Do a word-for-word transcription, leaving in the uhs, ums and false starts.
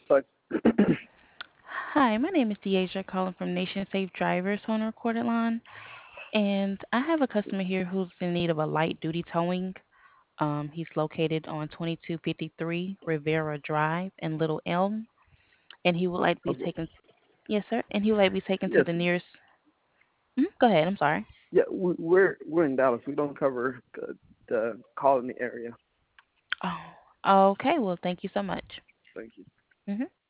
But Hi, my name is Deasia calling from Nation Safe Drivers on a recorded line. And I have a customer here who's in need of a light duty towing. Um, he's located on twenty-two fifty-three Rivera Drive in Little Elm. And he would like to be okay, taken, yes, sir. And he would like to be taken to yes, the nearest, mhm, go ahead, I'm sorry. yeah, we, we're we're in Dallas. We don't cover the, the colony area. Oh, okay. Well, thank you so much. Thank you. Hmm